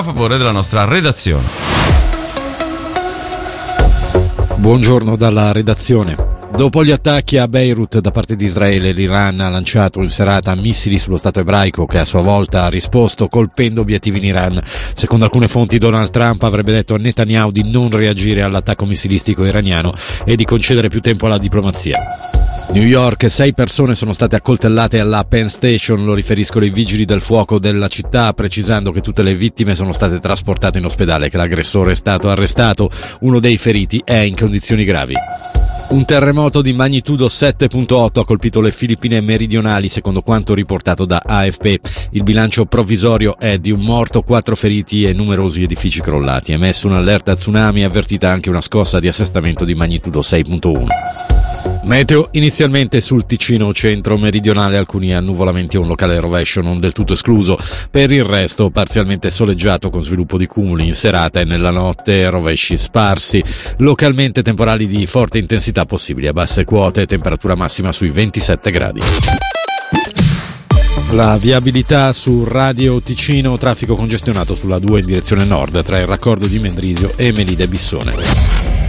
a favore della nostra redazione. Buongiorno dalla redazione. Dopo gli attacchi a Beirut da parte di Israele, l'Iran ha lanciato in serata missili sullo Stato ebraico, che a sua volta ha risposto colpendo obiettivi in Iran. Secondo alcune fonti, Donald Trump avrebbe detto a Netanyahu di non reagire all'attacco missilistico iraniano e di concedere più tempo alla diplomazia. New York, 6 persone sono state accoltellate alla Penn Station, lo riferiscono i vigili del fuoco della città, precisando che tutte le vittime sono state trasportate in ospedale e che l'aggressore è stato arrestato. Uno dei feriti è in condizioni gravi. Un terremoto di magnitudo 7.8 ha colpito le Filippine meridionali, secondo quanto riportato da AFP. Il bilancio provvisorio è di un morto, 4 feriti e numerosi edifici crollati. È emesso un'allerta tsunami e avvertita anche una scossa di assestamento di magnitudo 6.1. Meteo inizialmente sul Ticino centro-meridionale, alcuni annuvolamenti e un locale rovescio non del tutto escluso. Per il resto parzialmente soleggiato con sviluppo di cumuli in serata e nella notte rovesci sparsi. Localmente temporali di forte intensità possibili a basse quote, temperatura massima sui 27 gradi. La viabilità su Radio Ticino, traffico congestionato sulla 2 in direzione nord tra il raccordo di Mendrisio e Melide Bissone.